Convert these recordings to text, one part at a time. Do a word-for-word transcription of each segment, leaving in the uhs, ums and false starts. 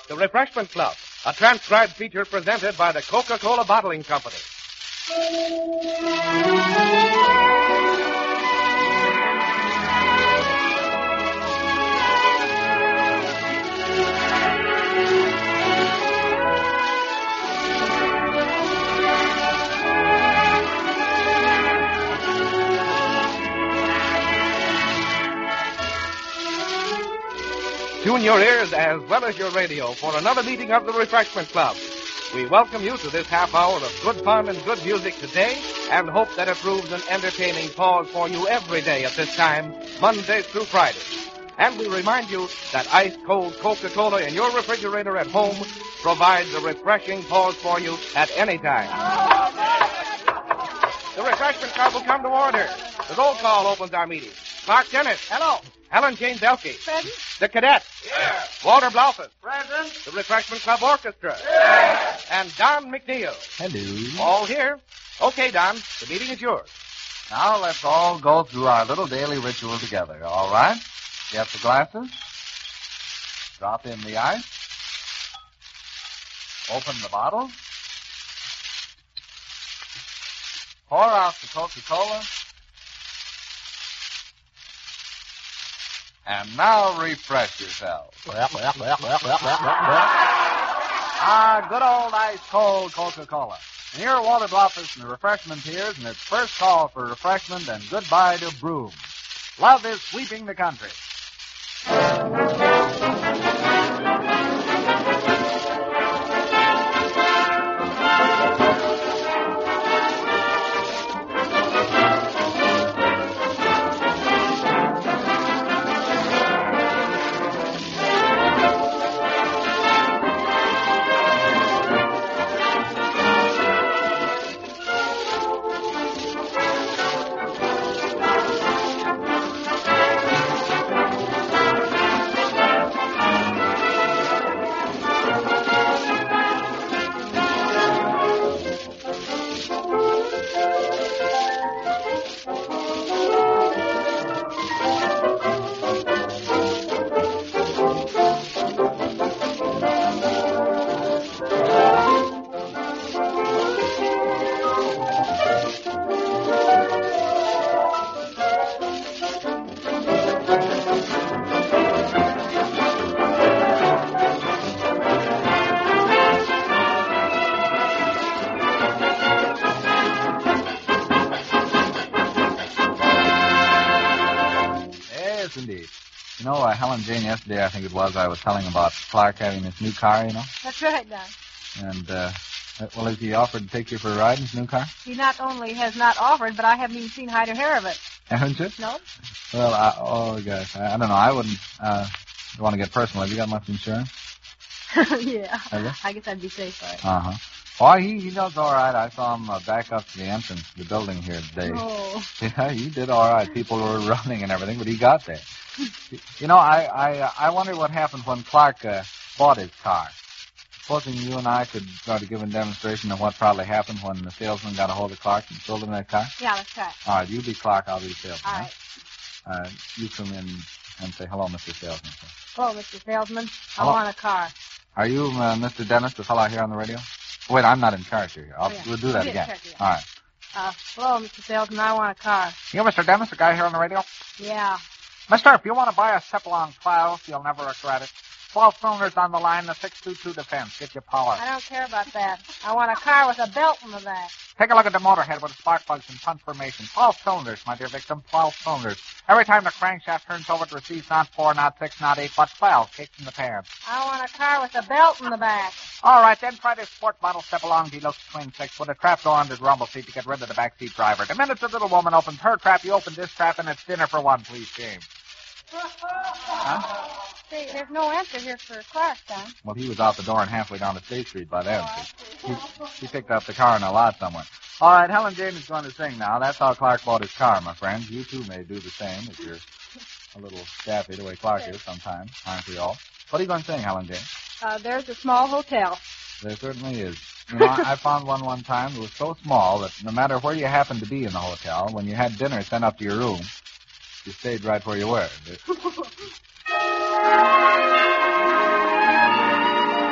The Refreshment Club, a transcribed feature presented by the Coca-Cola Bottling Company. Tune your ears as well as your radio for another meeting of the Refreshment Club. We welcome you to this half hour of good fun and good music today and hope that it proves an entertaining pause for you every day at this time, Mondays through Fridays. And we remind you that ice-cold Coca-Cola in your refrigerator at home provides a refreshing pause for you at any time. The Refreshment Club will come to order. The roll call opens our meeting. Clark Dennis. Hello. Helen Jane Belkey. Present. The Cadet. Here. Walter Blaufus. Present. The Refreshment Club Orchestra. Here. And Don McNeil. Hello. All here. Okay, Don, the meeting is yours. Now let's all go through our little daily ritual together, all right? Get the glasses. Drop in the ice. Open the bottle. Pour out the Coca-Cola. And now refresh yourself. Ah, good old ice-cold Coca-Cola. And here are Walter Blaufus and the refreshment tears, and it's first call for refreshment and goodbye to broom. Love is sweeping the country. Indeed. You know, uh, Helen Jane, yesterday, I think it was, I was telling about Clark having this new car, you know? That's right, Don. And, uh, well, has he offered to take you for a ride in his new car? He not only has not offered, but I haven't even seen hide or hair of it. Haven't you? No. Well, I, oh, gosh, I, I don't know. I wouldn't, uh, want to get personal. Have you got much insurance? Yeah. Have you? I guess I'd be safe for it. Uh-huh. Well, he, he does all right. I saw him uh, back up to the entrance of the building here today. Oh. Yeah, he did all right. People were running and everything, but he got there. You know, I I, uh, I wonder what happened when Clark uh, bought his car. Supposing you and I could try to give a demonstration of what probably happened when the salesman got a hold of Clark and sold him that car. Yeah, let's try it. All right, you be Clark, I'll be the salesman. All huh? right. Uh, you come in and say hello, Mister Salesman. Hello, Mister Salesman. I Hello. want a car. Are you uh, Mister Dennis, the fellow here on the radio? Wait, I'm not in charge here. I'll, Oh, yeah. We'll do that You'll be in again. charge, yeah. All right. Uh, hello, Mister Salesman. I want a car. You, Mister Dennis, the guy here on the radio? Yeah. Mister, if you want to buy a Cephalon twelve, you'll never regret it. twelve cylinders on the line, the six two two defense. Get your power. I don't care about that. I want a car with a belt in the back. Take a look at the motorhead with spark plugs and punch formation. twelve cylinders, my dear victim, twelve cylinders. Every time the crankshaft turns over, it receives not four, not six, not eight, but twelve kicks in the pants. I want a car with a belt in the back. All right, then try this sport model Cephalon Deluxe Twin Six with a trapdoor under the rumble seat to get rid of the backseat driver. The minute the little woman opens her trap, you open this trap, and it's dinner for one, please, James. Huh? See, there's no answer here for Clark, Don. Well, he was out the door and halfway down the State Street by then. He, he picked up the car in a lot somewhere. All right, Helen Jane is going to sing now. That's how Clark bought his car, my friends. You, too, may do the same if you're a little daffy the way Clark is sometimes, aren't we all? What are you going to sing, Helen Jane? Uh, there's a small hotel. There certainly is. You know, I found one one time that was so small that no matter where you happened to be in the hotel, when you had dinner sent up to your room, you stayed right where you were.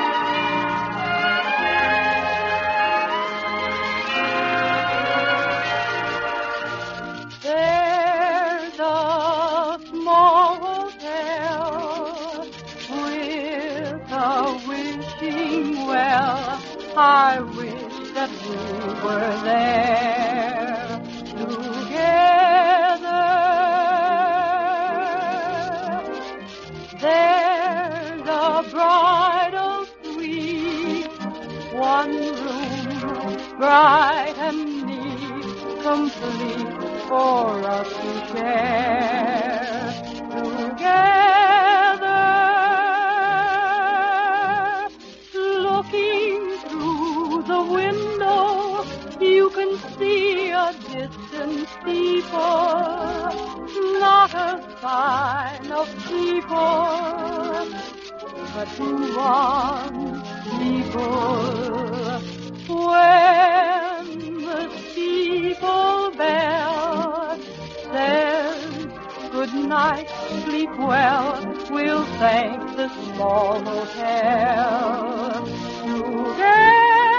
we're there together. There's a bridal suite, one room, bright and neat, complete for us to share together. Looking through the window, you can see a distant steeple, not a sign of people, but one people. When the steeple bell says good night, sleep well, we'll thank the small hotel together.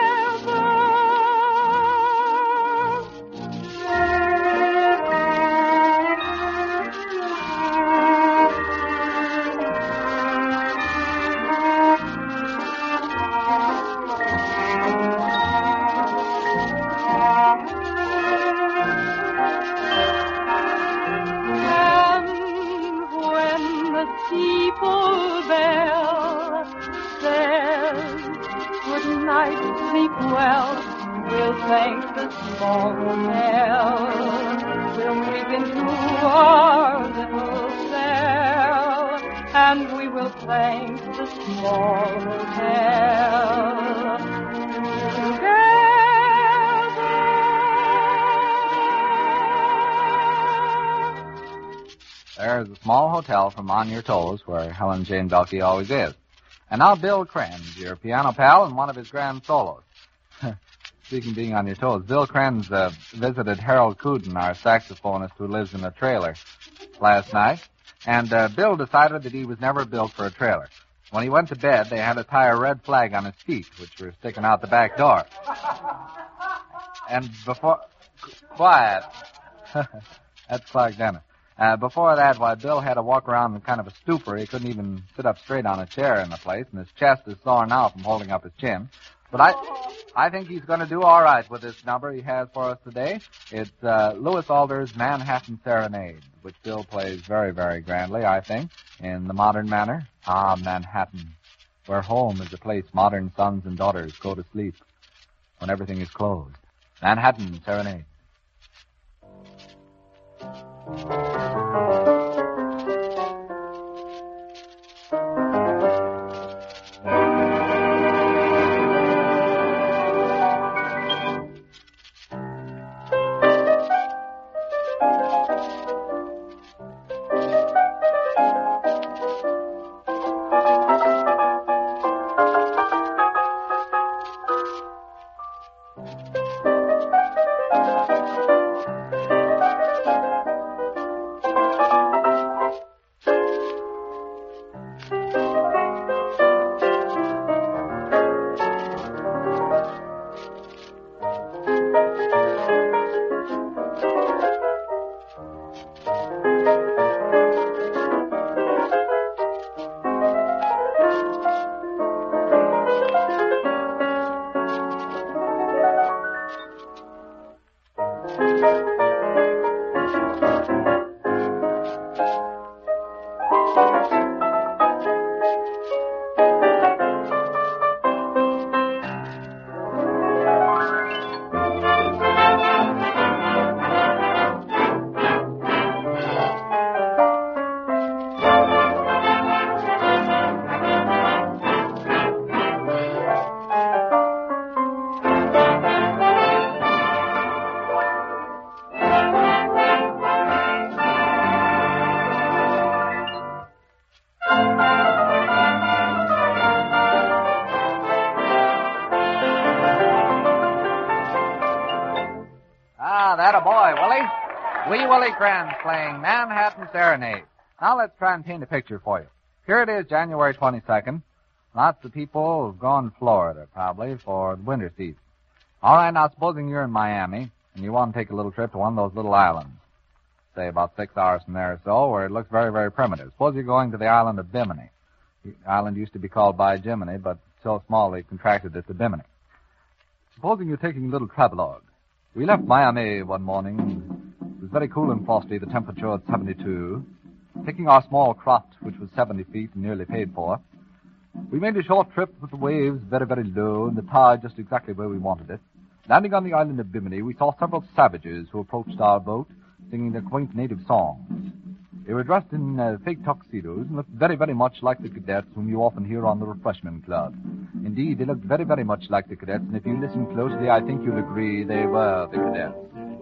Sleep well, we'll thank the small hotel. We'll creep into our little cell, and we will thank the small hotel together. There's a small hotel from On Your Toes where Helen Jane Belke always is. And now Bill Krenz, your piano pal, and one of his grand solos. Speaking of being on your toes, Bill Krenz uh, visited Harold Cuden, our saxophonist who lives in a trailer, last night. And uh, Bill decided that he was never built for a trailer. When he went to bed, they had to tie a red flag on his feet, which were sticking out the back door. And before... Quiet. That's Clark Dennis. Uh, before that, why, Bill had to walk around in kind of a stupor. He couldn't even sit up straight on a chair in the place, and his chest is sore now from holding up his chin. But I I think he's going to do all right with this number he has for us today. It's uh, Louis Alder's Manhattan Serenade, which Bill plays very, very grandly, I think, in the modern manner. Ah, Manhattan, where home is a place modern sons and daughters go to sleep when everything is closed. Manhattan Serenade. That a boy, Willie. Wee Willie Krenz playing Manhattan Serenade. Now let's try and paint a picture for you. Here it is, January twenty-second. Lots of people have gone to Florida, probably, for the winter season. All right, now supposing you're in Miami and you want to take a little trip to one of those little islands, say about six hours from there or so, where it looks very, very primitive. Suppose you're going to the island of Bimini. The island used to be called By Jiminy, but so small they contracted it to Bimini. Supposing you're taking a little travelogue. We left Miami one morning. It was very cool and frosty, the temperature at seventy-two. Taking our small craft, which was seventy feet and nearly paid for. We made a short trip with the waves very, very low and the tide just exactly where we wanted it. Landing on the island of Bimini, we saw several savages who approached our boat, singing their quaint native songs. They were dressed in uh, fake tuxedos and looked very, very much like the cadets whom you often hear on the refreshment club. Indeed, they looked very, very much like the cadets, and if you listen closely, I think you'll agree they were the cadets.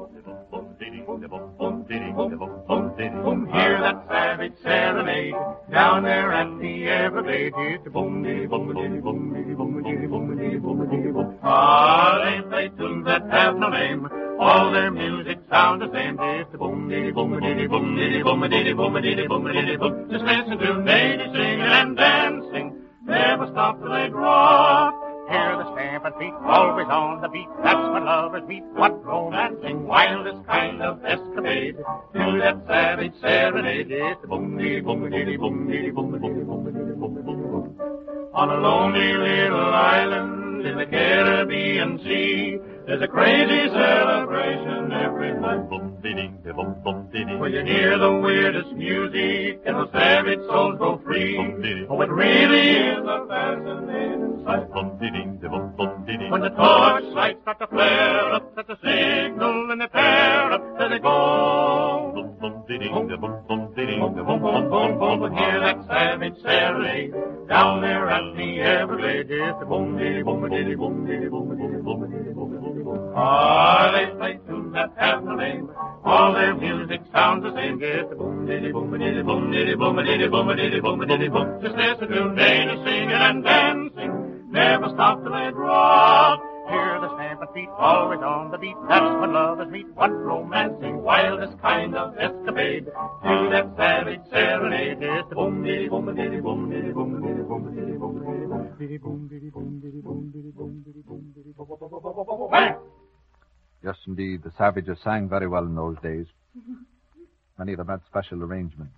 Hear that savage serenade down there at the Everglades. It's a boom, diddy, boom, diddy, boom, diddy, boom, diddy, boom, diddy, boom, diddy, boom. Ah, they play tunes that have no name. All their music sounds the same. It's a boom, diddy, boom, diddy, boom, diddy, boom, diddy, boom, diddy, boom, diddy, boom. Just listen to ladies singing and dancing. Never stop till they drop. Hear the stamping feet, always on the beat. That's when lovers meet. What romancing, wildest kind of escapade. To that savage serenade. It's a boom, diddy, boom, diddy, boom, diddy, boom, diddy, boom, diddy, boom, diddy, boom. On a lonely little island in the Caribbean Sea, there's a crazy celebration every night. Boom, diddy, boom, boom, diddy. Where you hear the weirdest music and the savage souls go free. Boom, diddy. Oh, it really is a fascinating sight. Boom, diddy, boom, boom, diddy. When the torchlights start to flare up, that's a signal and they pair up, there they go. Boom, boom, diddy, boom, boom, diddy, boom, boom, boom, boom, boom. And hear that savage serenade down there at the Everglades. It's a boom, diddy, boom, diddy, boom, diddy, boom, diddy, boom, diddy, boom, diddy, boom. Ah, they play tunes that have no name. All their music sounds the same. It's a boom, diddy, boom, diddy, boom, diddy, boom, diddy, boom, diddy, boom, diddy, boom. Just listen to ladies singing and dancing. Never stop till they drop. Hear the stamping feet, always on the beat. That's when lovers meet. What romancing, wildest kind of escapade. To that savage serenade. It's the boom, diddy, boom, diddy, boom, diddy, boom, diddy, boom, diddy, boom, diddy, boom, diddy, boom, diddy, boom, diddy, boom, diddy, boom, diddy, boom, diddy, boom, boom, boom, boom, boom, boom. Yes, indeed, the savages sang very well in those days. Many of them had special arrangements.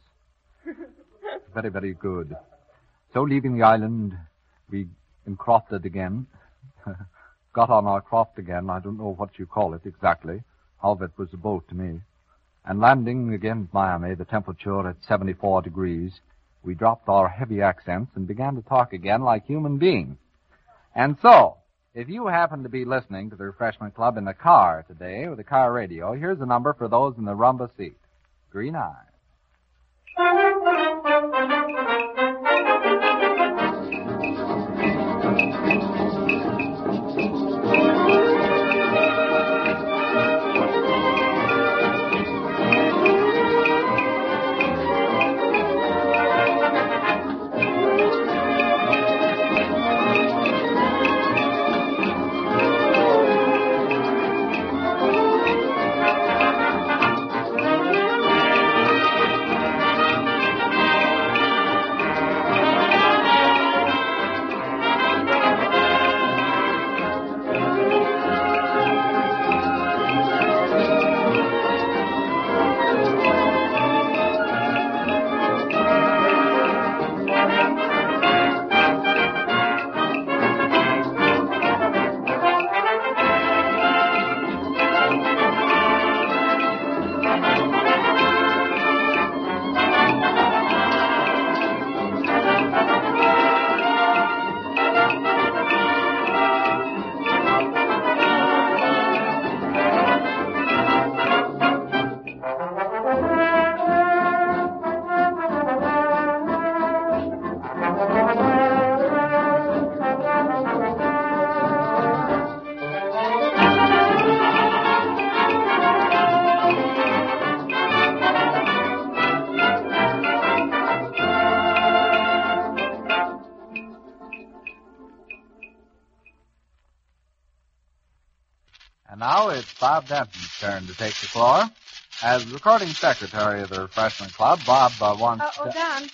Very, very good. So, leaving the island, we encrofted again. Got on our croft again. I don't know what you call it exactly. However, it was a boat to me. And landing again at Miami, the temperature at seventy-four degrees, we dropped our heavy accents and began to talk again like human beings. And so, if you happen to be listening to the Refreshment Club in the car today with a car radio, here's a number for those in the rumba seat. Green Eyes. And now it's Bob Denton's turn to take the floor. As recording secretary of the Refreshment Club, Bob uh, wants Uh, oh, to... Don.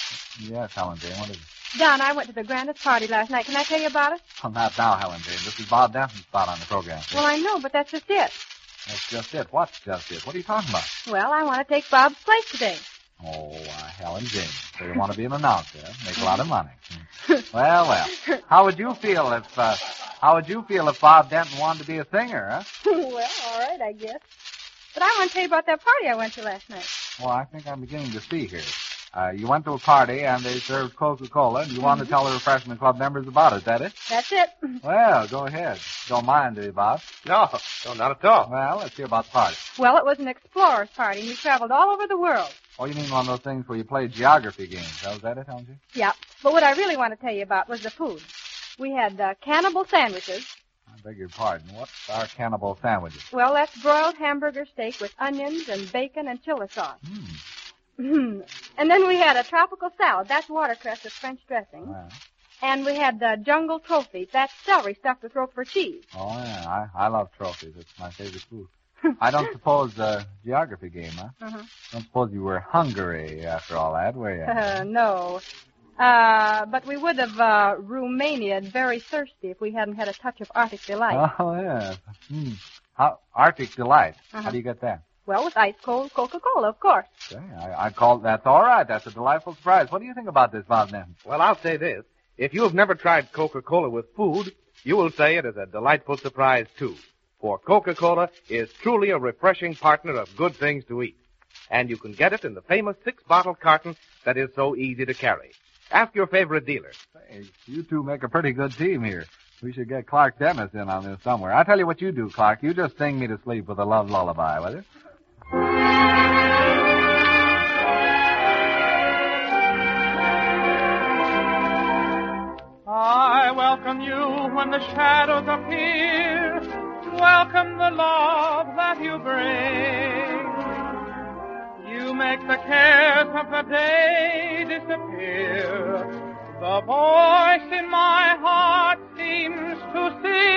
Yes, Helen Jane, what is it? Don, I went to the grandest party last night. Can I tell you about it? Well, not now, Helen Jane. This is Bob Denton's spot on the program. Well, I know, but that's just it. That's just it. What's just it? What are you talking about? Well, I want to take Bob's place today. Oh, uh, Helen Jane. So you want to be an announcer, make a lot of money. Well, well. How would you feel if, uh, how would you feel if Bob Denton wanted to be a singer, huh? Well, all right, I guess. But I want to tell you about that party I went to last night. Well, I think I'm beginning to see here. Uh, you went to a party and they served Coca-Cola and you mm-hmm. wanted to tell the refreshment club members about it, is that it? That's it. Well, go ahead. Don't mind, do you, Bob? No, no, not at all. Well, let's hear about the party. Well, it was an explorer's party and we traveled all over the world. Oh, you mean one of those things where you play geography games? Was that it, Helmsy? Yeah, but what I really want to tell you about was the food. We had uh, cannibal sandwiches. I beg your pardon. What's our cannibal sandwiches? Well, that's broiled hamburger steak with onions and bacon and chili sauce. Hmm. And then we had a tropical salad. That's watercress with French dressing. Well. And we had the jungle trophies. That's celery stuffed with Roquefort cheese. Oh, yeah. I, I love trophies. It's my favorite food. I don't suppose uh, geography game, huh? Uh-huh. Don't suppose you were hungry after all that, were you? Uh, no. Uh, but we would have uh, Romania'd very thirsty if we hadn't had a touch of Arctic Delight. Oh, yeah. Hmm. How, Arctic Delight. Uh-huh. How do you get that? Well, with ice-cold Coca-Cola, of course. Okay, I, I call that's all right. That's a delightful surprise. What do you think about this, Bob Denton? Well, I'll say this. If you have never tried Coca-Cola with food, you will say it is a delightful surprise, too. For Coca-Cola is truly a refreshing partner of good things to eat. And you can get it in the famous six-bottle carton that is so easy to carry. Ask your favorite dealer. Hey, you two make a pretty good team here. We should get Clark Dennis in on this somewhere. I tell you what you do, Clark. You just sing me to sleep with a love lullaby, will you? I welcome you when the shadows appear. Welcome the love that you bring. You make the cares of the day disappear. The voice in my heart seems to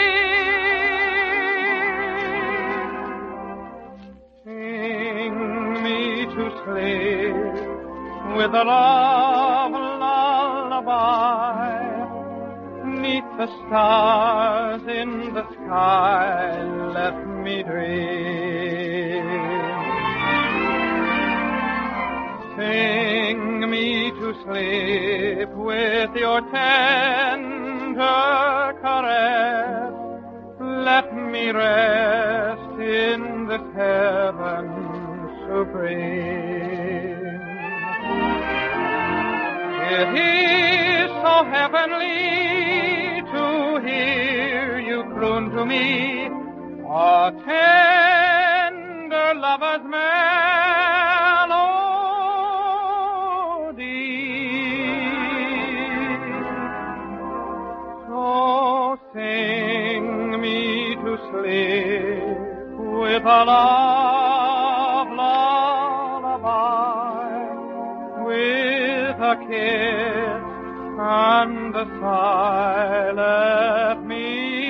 sing. Sing me to sleep with a love lullaby. Neath the stars in the sky, let me dream. Sing me to sleep with your tender caress. Let me rest in this heaven supreme. It is so heavenly to hear you croon to me a tender lover's melody. So sing me to sleep with a love lullaby, with a kiss and a sigh, let me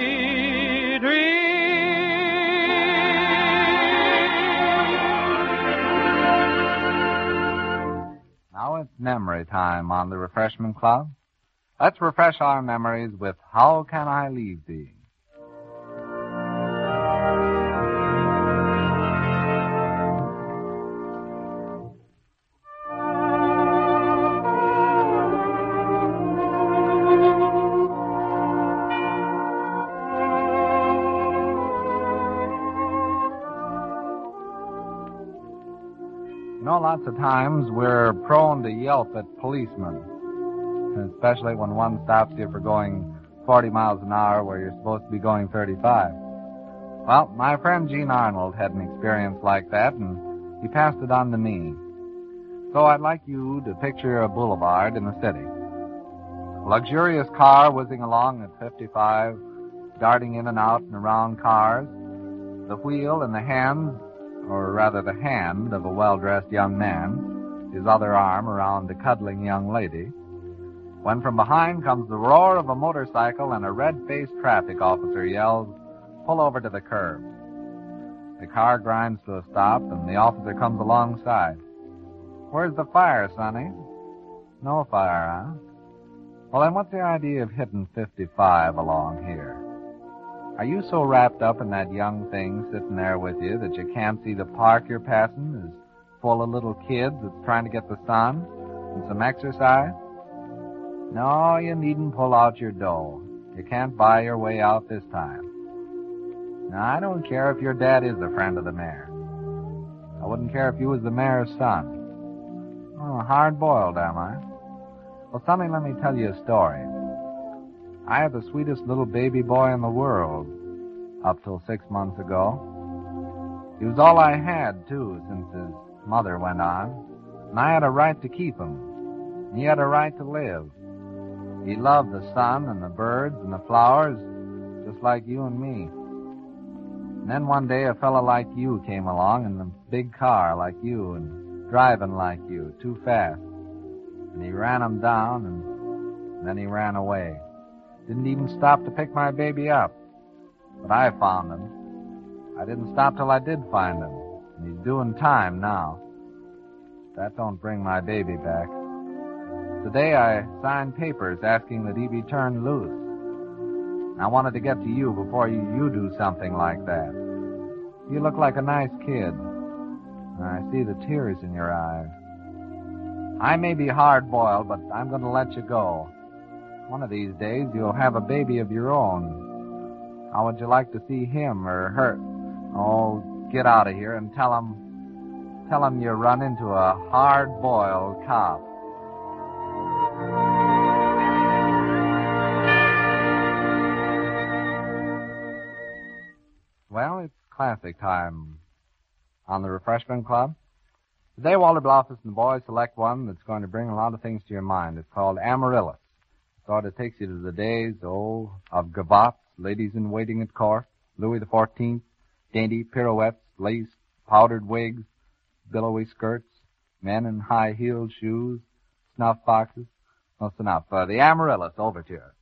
dream. Now it's memory time on the Refreshment Club. Let's refresh our memories with How Can I Leave Thee? You know, lots of times we're prone to yelp at policemen, especially when one stops you for going forty miles an hour where you're supposed to be going thirty-five. Well, my friend Gene Arnold had an experience like that, and he passed it on to me. So I'd like you to picture a boulevard in the city. A luxurious car whizzing along at fifty-five, darting in and out and around cars, the wheel in the hands, or rather the hand of a well-dressed young man, his other arm around a cuddling young lady, when from behind comes the roar of a motorcycle and a red-faced traffic officer yells, "Pull over to the curb." The car grinds to a stop, and the officer comes alongside. "Where's the fire, Sonny?" "No fire, huh? Well, then what's the idea of hitting fifty-five along here? Are you so wrapped up in that young thing sitting there with you that you can't see the park you're passing is full of little kids that's trying to get the sun? And some exercise? No, you needn't pull out your dough. You can't buy your way out this time. Now, I don't care if your dad is a friend of the mayor. I wouldn't care if you was the mayor's son. Oh, hard-boiled, am I? Well, Sonny, let me tell you a story. I had the sweetest little baby boy in the world up till six months ago. He was all I had, too, since his mother went on. And I had a right to keep him. And he had a right to live. He loved the sun and the birds and the flowers, just like you and me. And then one day a fella like you came along in a big car like you and driving like you, too fast. And he ran him down and then he ran away. Didn't even stop to pick my baby up. But I found him. I didn't stop till I did find him. And he's doing time now. That don't bring my baby back. Today I signed papers asking that he be turned loose. I wanted to get to you before you, you do something like that. You look like a nice kid. I see the tears in your eyes. I may be hard-boiled, but I'm going to let you go. One of these days you'll have a baby of your own. How would you like to see him or her? Oh, get out of here and tell him, tell him you run into a hard-boiled cop. Well, it's classic time on the Refreshment Club. Today, Walter Bluffus and the boys select one that's going to bring a lot of things to your mind. It's called Amaryllis. It sort of takes you to the days, oh, of gavottes, ladies-in-waiting at court, Louis the Fourteenth, dainty pirouettes, lace, powdered wigs, billowy skirts, men in high-heeled shoes, snuff boxes. That's enough. Uh, the Amaryllis Overture.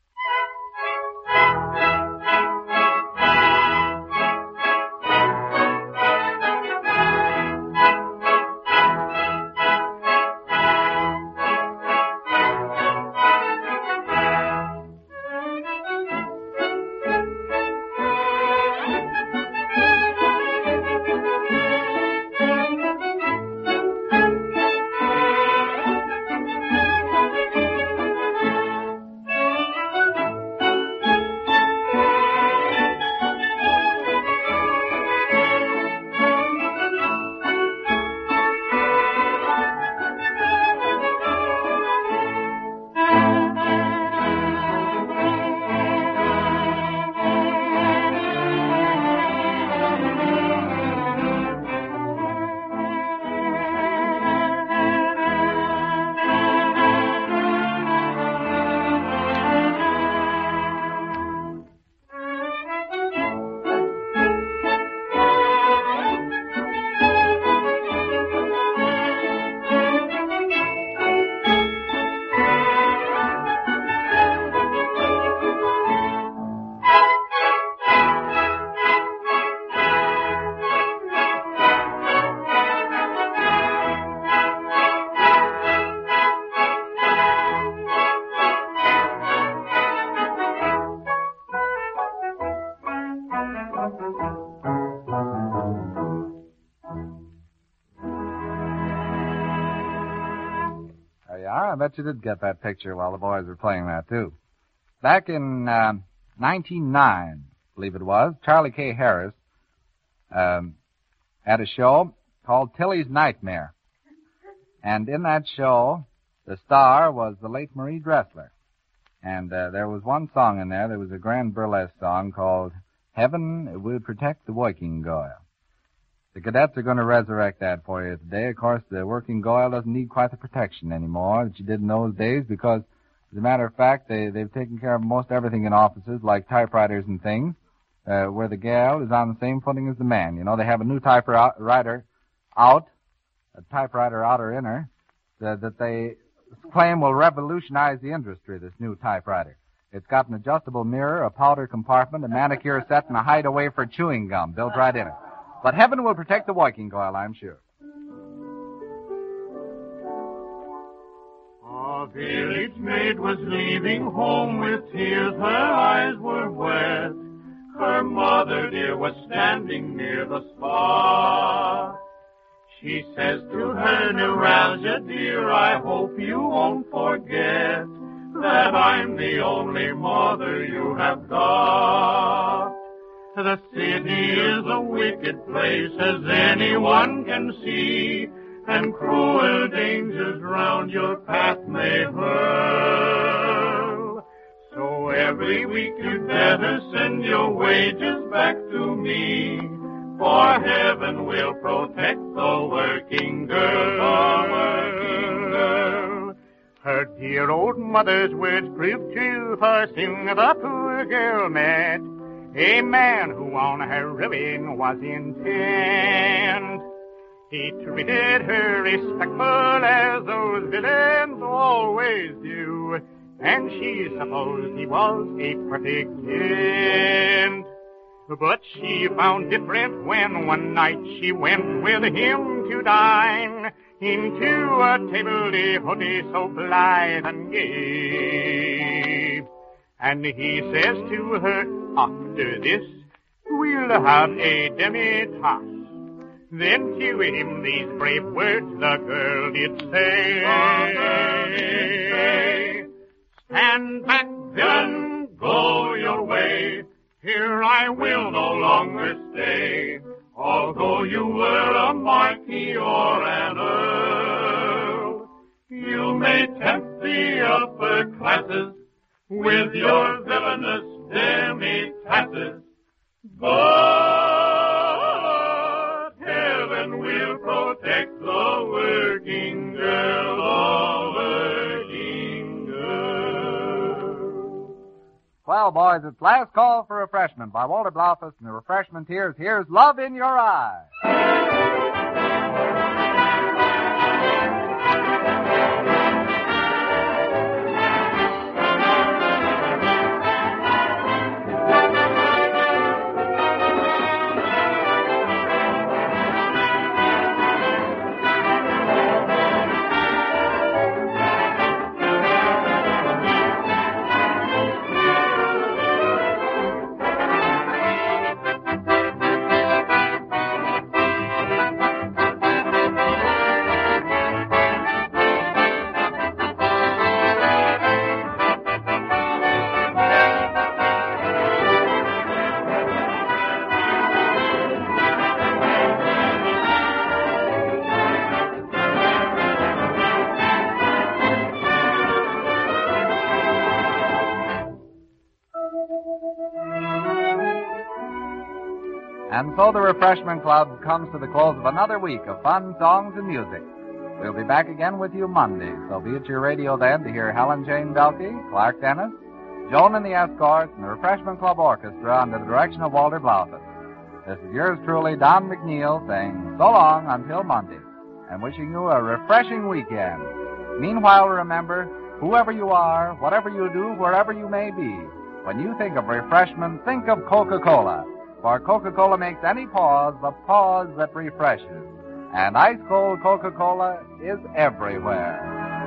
I bet you did get that picture while the boys were playing that, too. Back in uh, nineteen oh nine, I believe it was, Charlie K. Harris um, had a show called Tilly's Nightmare. And in that show, the star was the late Marie Dressler. And uh, there was one song in there, there was a grand burlesque song called Heaven Will Protect the Working Girl. The cadets are going to resurrect that for you today. Of course, the working girl doesn't need quite the protection anymore that she did in those days because, as a matter of fact, they, they've taken care of most everything in offices, like typewriters and things, uh, where the gal is on the same footing as the man. You know, they have a new typewriter out, a typewriter outer inner, that, that they claim will revolutionize the industry, this new typewriter. It's got an adjustable mirror, a powder compartment, a manicure set, and a hideaway for chewing gum built right in it. But heaven will protect the working girl, I'm sure. A village maid was leaving home with tears, her eyes were wet. Her mother dear was standing near the spot. She says to her neuralgia, dear, I hope you won't forget that I'm the only mother you have got. The city is a wicked place, as anyone can see, and cruel dangers round your path may hurl. So every week you'd better send your wages back to me, for heaven will protect the working girl, the working girl. Her dear old mother's words proved true, for soon the poor girl met a man who on her ruin was intent. He treated her respectful as those villains always do, and she supposed he was a perfect gent. But she found different when one night she went with him to dine into a table d'hote so blithe and gay. And he says to her, after this, we'll have a demi-tasse. Then to him these brave words the girl did say. Stand back, villain, go your way. Here I will no longer stay. Although you were a marquis or an earl, you may tempt the upper classes with your villainous demi-tasses. But heaven will protect the working girl, the working girl. Well, boys, it's Last Call for Refreshment by Walter Blaufus and the Refreshmenteers. Here's Love in Your Eye. And so the Refreshment Club comes to the close of another week of fun songs and music. We'll be back again with you Monday, so be at your radio then to hear Helen Jane Belkey, Clark Dennis, Joan and the Escorts, and the Refreshment Club Orchestra under the direction of Walter Blaufus. This is yours truly, Don McNeil, saying so long until Monday, and wishing you a refreshing weekend. Meanwhile, remember, whoever you are, whatever you do, wherever you may be, when you think of refreshment, think of Coca-Cola. For Coca-Cola makes any pause the pause that refreshes. And ice-cold Coca-Cola is everywhere.